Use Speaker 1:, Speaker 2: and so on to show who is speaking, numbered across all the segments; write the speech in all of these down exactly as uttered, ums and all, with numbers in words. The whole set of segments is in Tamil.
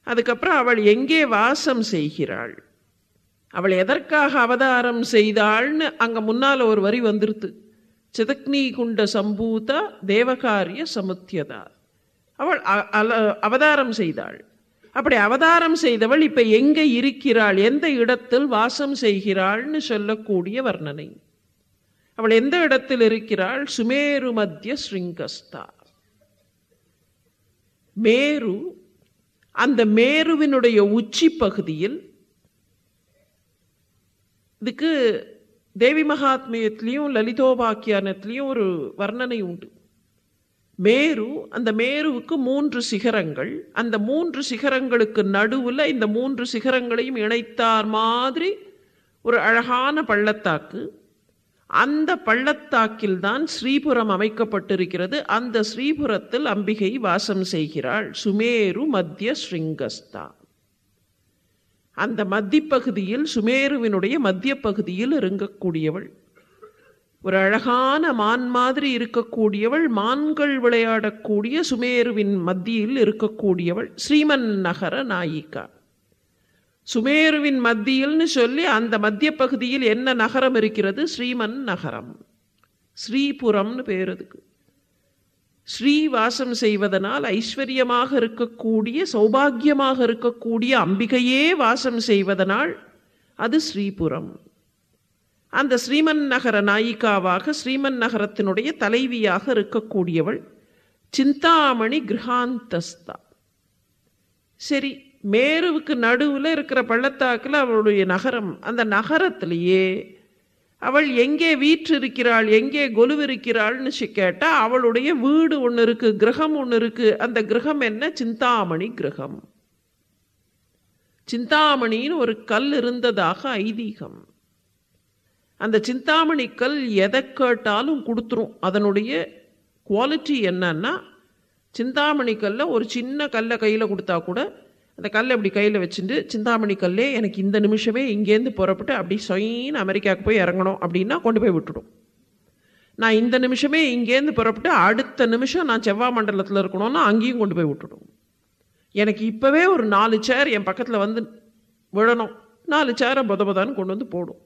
Speaker 1: அதுக்கப்புறம் அவள் எங்கே வாசம் செய்கிறாள், அவள் எதற்காக அவதாரம் செய்தாள்னு அங்க முன்னால ஒரு வரி வந்துருது. சிதக்னி குண்ட சம்பூதா தேவகாரிய சமுத்தியதா. அவள் அவதாரம் செய்தாள். அப்படி அவதாரம் செய்தவள் இப்ப எங்க இருக்கிறாள், எந்த இடத்தில் வாசம் செய்கிறாள்னு சொல்லக்கூடிய வர்ணனை. அவள் எந்த இடத்தில் இருக்கிறாள்? சுமேரு மத்திய ஸ்ருங்கஸ்தா. மேரு, அந்த மேருவினுடைய உச்சி பகுதியில், இதுக்கு தேவி மகாத்மியத்திலையும் லலிதோபாக்கியானத்திலையும் ஒரு வர்ணனை உண்டு. மேரு, அந்த மேருவுக்கு மூன்று சிகரங்கள், அந்த மூன்று சிகரங்களுக்கு நடுவுல இந்த மூன்று சிகரங்களையும் இணைத்தார் மாதிரி ஒரு அழகான பள்ளத்தாக்கு. அந்த பள்ளத்தாக்கில் தான் ஸ்ரீபுரம் அமைக்கப்பட்டிருக்கிறது. அந்த ஸ்ரீபுரத்தில் அம்பிகை வாசம் செய்கிறாள். சுமேரு மத்திய ஸ்ருங்கஸ்தா. அந்த மத்திய பகுதியில், சுமேருவினுடைய மத்திய பகுதியில் இறங்கக்கூடியவள், ஒரு அழகான மான் மாதிரி இருக்கக்கூடியவள், மான்கள் விளையாடக்கூடிய சுமேருவின் மத்தியில் இருக்கக்கூடியவள் ஸ்ரீமன் நகர நாயிகா. சுமேருவின் மத்தியில்னு சொல்லி அந்த மத்திய பகுதியில் என்ன நகரம் இருக்கிறது? ஸ்ரீமன் நகரம், ஸ்ரீபுரம்னு பேர் அதுக்கு. ஸ்ரீ வாசம் செய்வதனால் ஐஸ்வர்யமாக இருக்கக்கூடிய, சௌபாகியமாக இருக்கக்கூடிய அம்பிகையே வாசம் செய்வதனால் அது ஸ்ரீபுரம். அந்த ஸ்ரீமன் நகர நாயிகாவாக, ஸ்ரீமன் நகரத்தினுடைய தலைவியாக இருக்கக்கூடியவள் சிந்தாமணி கிரகாந்தஸ்தா. சரி, மேருவுக்கு நடுவில் இருக்கிற பள்ளத்தாக்கில் அவளுடைய நகரம். அந்த நகரத்திலேயே அவள் எங்கே வீற்றிருக்கிறாள், எங்கே கொலுவிருக்கிறாள்னு கேட்டா அவளுடைய வீடு ஒன்று இருக்கு, கிரகம் ஒன்று இருக்கு. அந்த கிரகம் என்ன? சிந்தாமணி கிரகம். சிந்தாமணின்னு ஒரு கல் இருந்ததாக ஐதீகம். அந்த சிந்தாமணி கல் எதை கேட்டாலும் கொடுத்துரும். அதனுடைய குவாலிட்டி என்னன்னா, சிந்தாமணி கல்லை ஒரு சின்ன கல்லை கையில் கொடுத்தா கூட அந்த கல்லை அப்படி கையில் வச்சுட்டு, சிந்தாமணி கல்லே எனக்கு இந்த நிமிஷமே இங்கேருந்து புறப்பட்டு அப்படி சொயின்னு அமெரிக்காவுக்கு போய் இறங்கணும் அப்படின்னா கொண்டு போய் விட்டுடும். நான் இந்த நிமிஷமே இங்கேருந்து புறப்பட்டு அடுத்த நிமிஷம் நான் செவ்வாய் மண்டலத்தில் இருக்கணும்னா அங்கேயும் கொண்டு போய் விட்டுடும். எனக்கு இப்போவே ஒரு நாலு சேர் என் பக்கத்தில் வந்து விழணும், நாலு சேரை பொத பொதான்னு கொண்டு வந்து போடும்.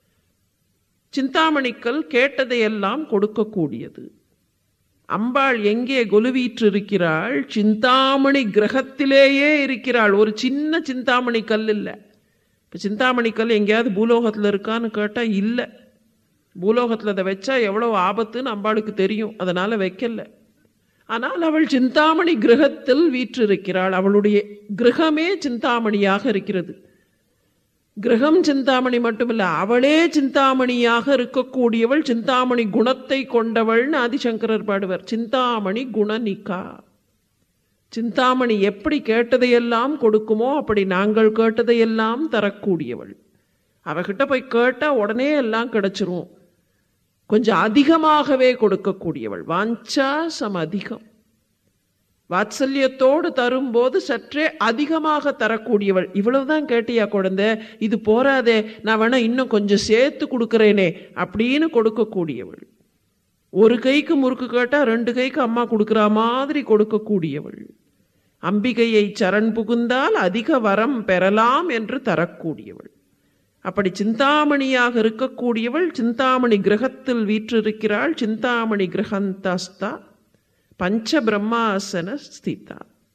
Speaker 1: சிந்தாமணிக்கல் கேட்டதையெல்லாம் கொடுக்கக்கூடியது. அம்பாள் எங்கே கொலுவீற்று இருக்கிறாள்? சிந்தாமணி கிரகத்திலேயே இருக்கிறாள். ஒரு சின்ன சிந்தாமணி கல் இல்லை. இப்போ சிந்தாமணி கல் எங்கேயாவது பூலோகத்தில் இருக்கான்னு கேட்டால் இல்லை. பூலோகத்தில் அதை வச்சா எவ்வளோ ஆபத்துன்னு அம்பாளுக்கு தெரியும், அதனால வைக்கல. ஆனால் அவள் சிந்தாமணி கிரகத்தில் வீற்றிருக்கிறாள். அவளுடைய கிரகமே சிந்தாமணியாக இருக்கிறது. கிரகம் சிந்தாமணி மட்டுமில்லை, அவளே சிந்தாமணியாக இருக்கக்கூடியவள், சிந்தாமணி குணத்தை கொண்டவள்னு ஆதிசங்கரர் பாடுவர். சிந்தாமணி குணநிகா. சிந்தாமணி எப்படி கேட்டதையெல்லாம் கொடுக்குமோ அப்படி நாங்கள் கேட்டதையெல்லாம் தரக்கூடியவள். அவகிட்ட போய் கேட்டால் உடனே எல்லாம் கிடைச்சிரும். கொஞ்சம் அதிகமாகவே கொடுக்கக்கூடியவள். வாஞ்சா சம் அதிகம். வாத்சல்யத்தோடு தரும்போது சற்றே அதிகமாக தரக்கூடியவள். இவ்வளவுதான் கேட்டியா குழந்தை, இது போராதே, நான் வேணா இன்னும் கொஞ்சம் சேர்த்து கொடுக்குறேனே அப்படின்னு கொடுக்கக்கூடியவள். ஒரு கைக்கு முறுக்கு கேட்டா ரெண்டு கைக்கு அம்மா கொடுக்குற மாதிரி கொடுக்கக்கூடியவள். அம்பிகையை சரண் புகுந்தால் அதிக வரம் பெறலாம் என்று தரக்கூடியவள். அப்படி சிந்தாமணியாக இருக்கக்கூடியவள் சிந்தாமணி கிரகத்தில் வீற்றிருக்கிறாள். சிந்தாமணி கிரகந்தஸ்தா பஞ்ச பிரம்மாசன ஸ்திதா.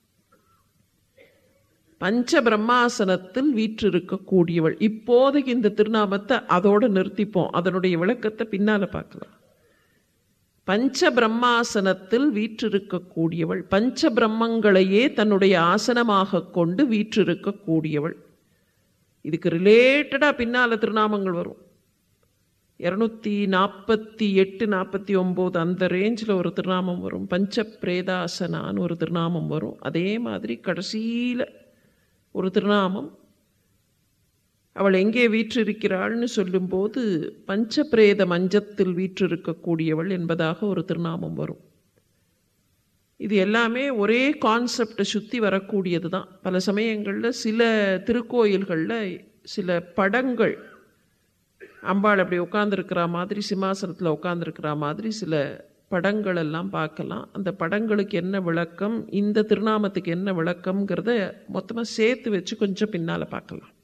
Speaker 1: பஞ்ச பிரம்மாசனத்தில் வீற்றிருக்கக்கூடியவள். இப்போதைக்கு இந்த திருநாமத்தை அதோடு நிறுத்திப்போம், அதனுடைய விளக்கத்தை பின்னால பார்க்கலாம். பஞ்ச பிரம்மாசனத்தில் வீற்றிருக்கக்கூடியவள், பஞ்ச பிரம்மங்களையே தன்னுடைய ஆசனமாக கொண்டு வீற்றிருக்கக்கூடியவள். இதுக்கு ரிலேட்டடா பின்னால திருநாமங்கள் வரும். இருநூத்தி நாற்பத்தி எட்டு நாற்பத்தி ஒன்பது அந்த ரேஞ்சில் ஒரு திருநாமம் வரும். பஞ்ச பிரேதாசனான்னு ஒரு திருநாமம் வரும். அதே மாதிரி கடைசியில் ஒரு திருநாமம் அவள் எங்கே வீற்றிருக்கிறாள்னு சொல்லும்போது பஞ்ச பிரேத மஞ்சத்தில் வீற்றிருக்கக்கூடியவள் என்பதாக ஒரு திருநாமம் வரும். இது எல்லாமே ஒரே கான்செப்டை சுற்றி வரக்கூடியது தான். பல சமயங்களில் சில திருக்கோயில்களில் சில படங்கள் அம்பாள் அப்படி உட்காந்துருக்கிற மாதிரி, சிம்மாசனத்தில் உட்காந்துருக்கிற மாதிரி சில படங்கள் எல்லாம் பார்க்கலாம். அந்த படங்களுக்கு என்ன விளக்கம், இந்த திருநாமத்துக்கு என்ன விளக்கம்ங்கிறத மொத்தமாக சேர்த்து வச்சு கொஞ்சம் பின்னால் பார்க்கலாம்.